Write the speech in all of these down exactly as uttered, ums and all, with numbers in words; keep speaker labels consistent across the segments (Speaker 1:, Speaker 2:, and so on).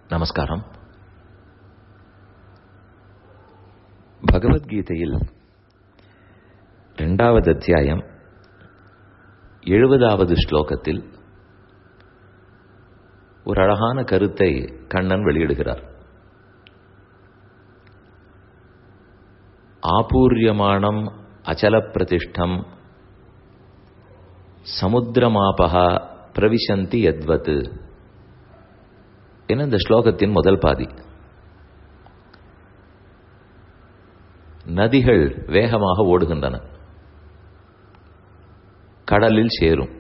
Speaker 1: நமஸ்காரம். பகவத்கீதையில் இரண்டாவது அத்தியாயம் எழுபதாவது ஸ்லோகத்தில் ஒரு அழகான கருத்தை கண்ணன் வெளியிடுகிறார். ஆபூர்யமானம் அச்சல பிரதிஷ்டம் சமுத்திரமாபகா பிரவிசந்தி யத்வத் என இந்த ஸ்லோகத்தின் முதல் பாதி. நதிகள் வேகமாக ஓடுகின்றன, கடலில் சேரும்.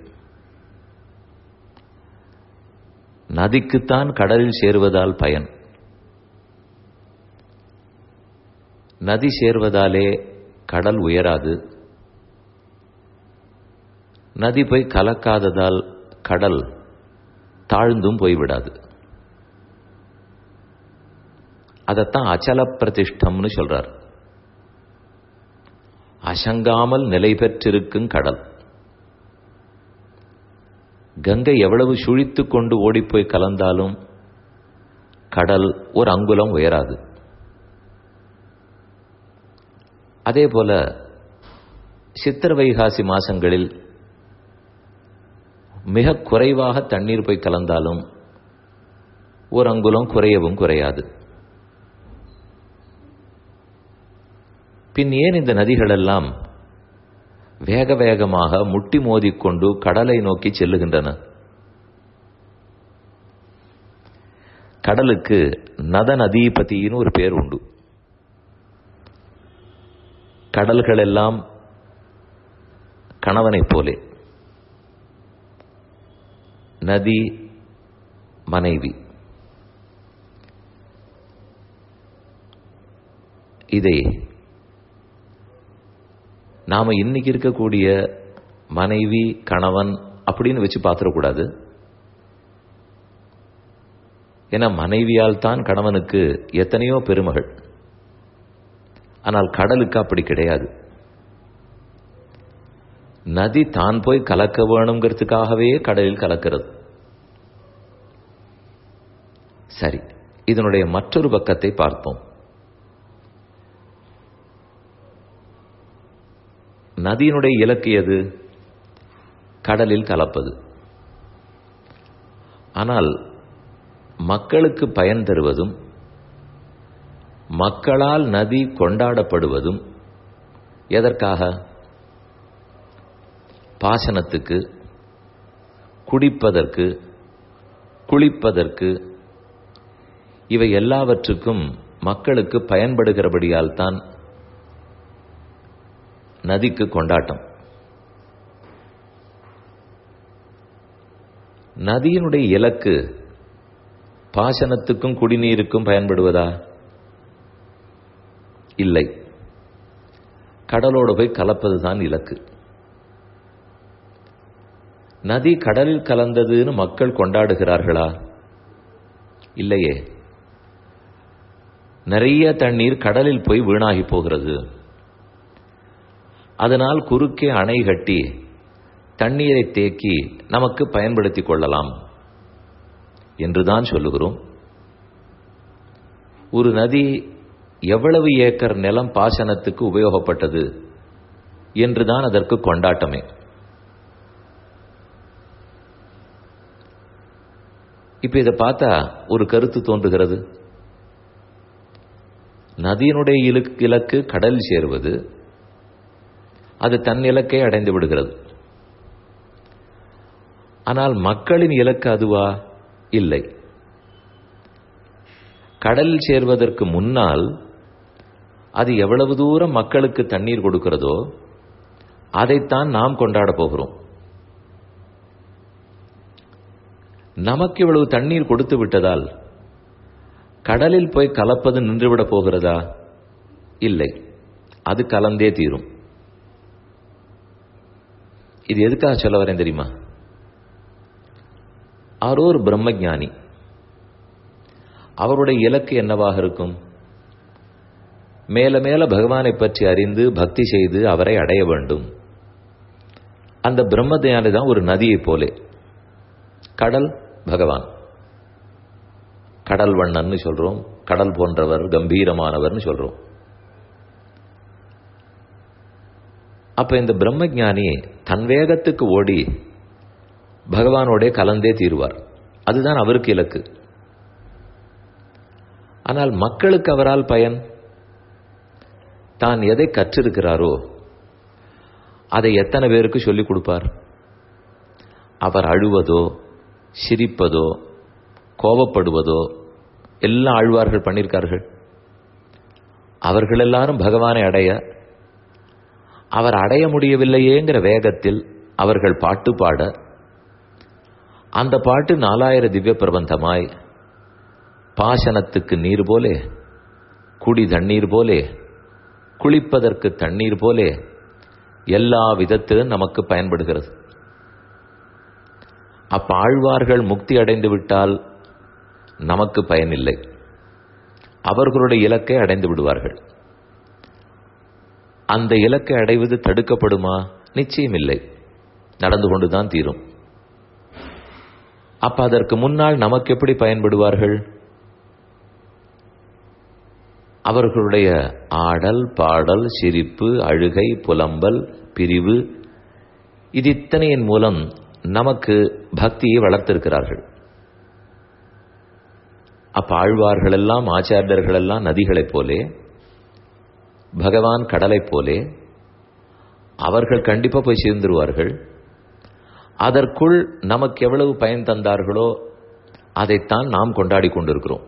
Speaker 1: நதிக்குத்தான் கடலில் சேருவதால் பயன். நதி சேர்வதாலே கடல் உயராது. நதி போய் கலக்காததால் கடல் தாழ்ந்தும் போய்விடாது. அதைத்தான் அச்சல பிரதிஷ்டம்னு சொல்றார். அசங்காமல் நிலை பெற்றிருக்கும் கடல். கங்கை எவ்வளவு சுழித்துக் கொண்டு ஓடிப்போய் கலந்தாலும் கடல் ஒரு அங்குலம் உயராது. அதே போல சித்திர வைகாசி மாசங்களில் மிக குறைவாக தண்ணீர் போய் கலந்தாலும் ஒரு அங்குலம் குறையவும் குறையாது. பின் ஏன் இந்த நதிகளெல்லாம் வேக வேகமாக முட்டி மோதிக்கொண்டு கடலை நோக்கி செல்லுகின்றன? கடலுக்கு நத நதீபதினு ஒரு பேர் உண்டு. கடல்கள் எல்லாம் கணவனைப் போலே, நதி மனைவி. இதை நாம இன்னைக்கு இருக்கக்கூடிய மனைவி கணவன் அப்படின்னு வச்சு பார்த்துடக்கூடாது. ஏன்னா மனைவியால் தான் கணவனுக்கு எத்தனையோ பெருமகள். ஆனால் கடலுக்கு அப்படி கிடையாது. நதி தான் போய் கலக்க வேணுங்கிறதுக்காகவே கடலில் கலக்கிறது. சரி, இதனுடைய மற்றொரு பக்கத்தை பார்ப்போம். நதியினுடைய இலக்கு எது? கடலில் கலப்பது. ஆனால் மக்களுக்கு பயன் தருவதும் மக்களால் நதி கொண்டாடப்படுவதும் எதற்காக? பாசனத்துக்கு, குடிப்பதற்கு, குளிப்பதற்கு, இவை எல்லாவற்றுக்கும் மக்களுக்கு பயன்படுகிறபடியால் தான் நதிக்கு கொண்டாட்டம். நதியினுடைய இலக்கு பாசனத்துக்கும் குடிநீருக்கும் பயன்படுவதா? இல்லை, கடலோடு போய் கலப்பதுதான் இலக்கு. நதி கடலில் கலந்ததுன்னு மக்கள் கொண்டாடுகிறார்களா? இல்லையே. நிறைய தண்ணீர் கடலில் போய் வீணாகி போகிறது. அதனால் குறுக்கே அணை கட்டி தண்ணீரை தேக்கி நமக்கு பயன்படுத்திக் கொள்ளலாம் என்றுதான் சொல்லுகிறோம். ஒரு நதி எவ்வளவு ஏக்கர் நிலம் பாசனத்துக்கு உபயோகப்பட்டது என்றுதான் அதற்கு கொண்டாட்டமே. இப்ப இதை பார்த்தா ஒரு கருத்து தோன்றுகிறது. நதியினுடைய இலக்கு கடல் சேருவது, அது தன் இலக்கை அடைந்து விடுகிறது. ஆனால் மக்களின் இலக்கு அதுவா? இல்லை. கடலில் சேர்வதற்கு முன்னால் அது எவ்வளவு தூரம் மக்களுக்கு தண்ணீர் கொடுக்கிறதோ அதைத்தான் நாம் கொண்டாட போகிறோம். நமக்கு இவ்வளவு தண்ணீர் கொடுத்து விட்டதால் கடலில் போய் கலப்பது நின்றுவிடப் போகிறதா? இல்லை, அது கலந்தே தீரும். இது எதுக்காக சொல்ல வரேன் தெரியுமா? அவர் ஒரு பிரம்மஞானி. அவருடைய இலக்கு என்னவாக இருக்கும்? மேல மேல பகவானை பற்றி அறிந்து பக்தி செய்து அவரை அடைய வேண்டும். அந்த பிரம்மஞானி தான் ஒரு நதியை போலே. கடல் பகவான். கடல் வண்ணன்னு சொல்றோம், கடல் போன்றவர், கம்பீரமானவர்னு சொல்றோம். அப்ப இந்த பிரம்மஞானி தன் வேகத்துக்கு ஓடி பகவானோட கலந்தே தீருவார். அதுதான் அவருக்கு இலக்கு. ஆனால் மக்களுக்கு அவரால் பயன்? தான் எதை கற்றிருக்கிறாரோ அதை எத்தனை பேருக்கு சொல்லிக் கொடுப்பார்? அவர் அழுவதோ சிரிப்பதோ கோபப்படுவதோ எல்லாம் ஆழ்வார்கள் பண்ணியிருக்கார்கள். அவர்கள் எல்லாரும் பகவானை அடைய, அவர் அடைய முடியவில்லையேங்கிற வேகத்தில் அவர்கள் பாட்டு பாட, அந்த பாட்டு நாலாயிர திவ்ய பிரபந்தமாய் பாசனத்துக்கு நீர் போலே, குடி தண்ணீர் போலே, குளிப்பதற்கு தண்ணீர் போலே எல்லா விதத்திலும் நமக்கு பயன்படுகிறது. அப்ப ஆழ்வார்கள் முக்தி அடைந்து விட்டால் நமக்கு பயனில்லை, அவர்களுடைய இலக்கை அடைந்து விடுவார்கள். அந்த இலக்கை அடைவது தடுக்கப்படுமா? நிச்சயமில்லை, நடந்து கொண்டுதான் தீரும். அப்ப அதற்கு முன்னால் நமக்கு எப்படி பயன்படுவார்கள்? அவர்களுடைய ஆடல் பாடல் சிரிப்பு அழுகை புலம்பல் பிரிவு இது இத்தனையின் மூலம் நமக்கு பக்தியை வளர்த்திருக்கிறார்கள். அப்ப ஆழ்வார்கள் எல்லாம் ஆச்சாரியர்கள் எல்லாம் நதிகளைப் போலே, பகவான் கடலைப் போலே அவர்கள் கண்டிப்பா போய் சேர்ந்துருவார்கள். அதற்குள் நமக்கு எவ்வளவு பயன் தந்தார்களோ அதைத்தான் நாம் கொண்டாடி கொண்டிருக்கிறோம்.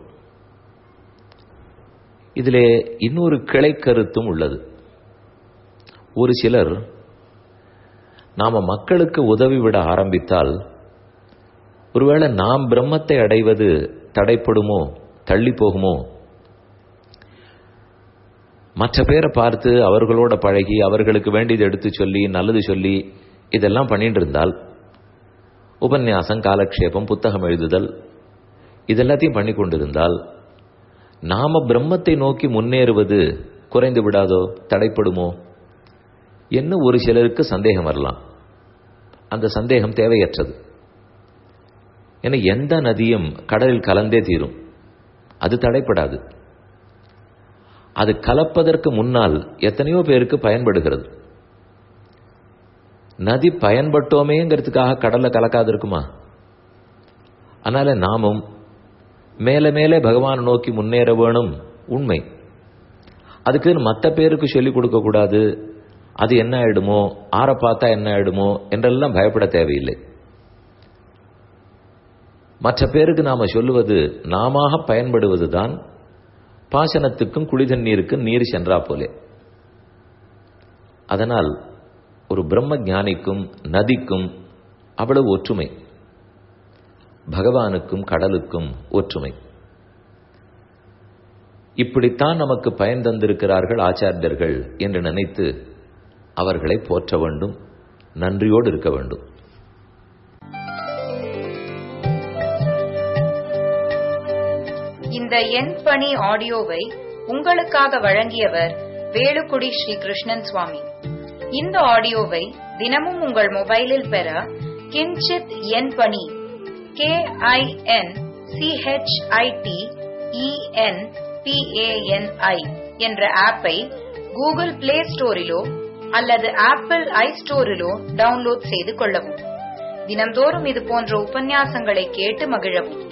Speaker 1: இதிலே இன்னொரு கிளை கருத்தும் உள்ளது. ஒரு சிலர் நாம மக்களுக்கு உதவி விட ஆரம்பித்தால் ஒருவேளை நாம் பிரம்மத்தை அடைவது தடைப்படுமோ, தள்ளி போகுமோ, மற்ற பேரை பார்த்து அவர்களோட பழகி அவர்களுக்கு வேண்டியது எடுத்து சொல்லி நல்லது சொல்லி இதெல்லாம் பண்ணிட்டு இருந்தால், உபன்யாசம் காலக்ஷேபம் புத்தகம் எழுதுதல் இதெல்லாத்தையும் பண்ணி கொண்டிருந்தால் நாம பிரம்மத்தை நோக்கி முன்னேறுவது குறைந்து விடாதோ, தடைப்படுமோ என்ன ஒரு சிலருக்கு சந்தேகம் வரலாம். அந்த சந்தேகம் தேவையற்றது. ஏன்னா எந்த நதியும் கடலில் கலந்தே தீரும், அது தடைப்படாது. அது கலப்பதற்கு முன்னால் எத்தனையோ பேருக்கு பயன்படுகிறது. நதி பயன்பட்டோமேங்கிறதுக்காக கடல்ல கலக்காது இருக்குமா? அதனால நாமும் மேல மேலே பகவான் நோக்கி முன்னேற வேணும், உண்மை. அதுக்கு மற்ற பேருக்கு சொல்லிக் கொடுக்க கூடாது. அது என்ன ஆயிடுமோ, ஆற பார்த்தா என்ன ஆயிடுமோ என்றெல்லாம் பயப்பட தேவையில்லை. மற்ற பேருக்கு நாம சொல்லுவது நாம பயன்படுவதுதான் பாசனத்துக்கும் குடிதண்ணீருக்கும் நீர் சென்றா போலே. அதனால் ஒரு பிரம்ம ஞானிக்கும் நதிக்கும் அவ்வளவு ஒற்றுமை, பகவானுக்கும் கடலுக்கும் ஒற்றுமை. இப்படித்தான் நமக்கு பயன் தந்திருக்கிறார்கள் ஆச்சாரியர்கள் என்று நினைத்து அவர்களை போற்ற வேண்டும், நன்றியோடு இருக்க வேண்டும்.
Speaker 2: இந்த என் பணி ஆடியோவை உங்களுக்காக வழங்கியவர் வேலுக்குடி ஸ்ரீ கிருஷ்ணன் சுவாமி. இந்த ஆடியோவை தினமும் உங்கள் மொபைலில் பெற கிஞ்சித் என் பணி K I N C H I T E N P A N I என்ற ஆப்பை கூகுள் பிளே ஸ்டோரிலோ அல்லது ஆப்பிள் ஐ ஸ்டோரிலோ டவுன்லோட் செய்து கொள்ளவும். தினம்தோறும் இது போன்ற உபன்யாசங்களை கேட்டு மகிழவும்.